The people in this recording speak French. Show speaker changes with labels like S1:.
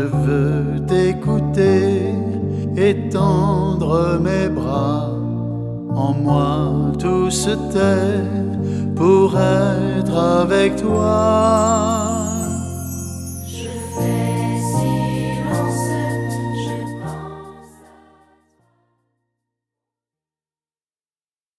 S1: je veux t'écouter, étendre mes bras. En moi tout se tait pour être avec toi.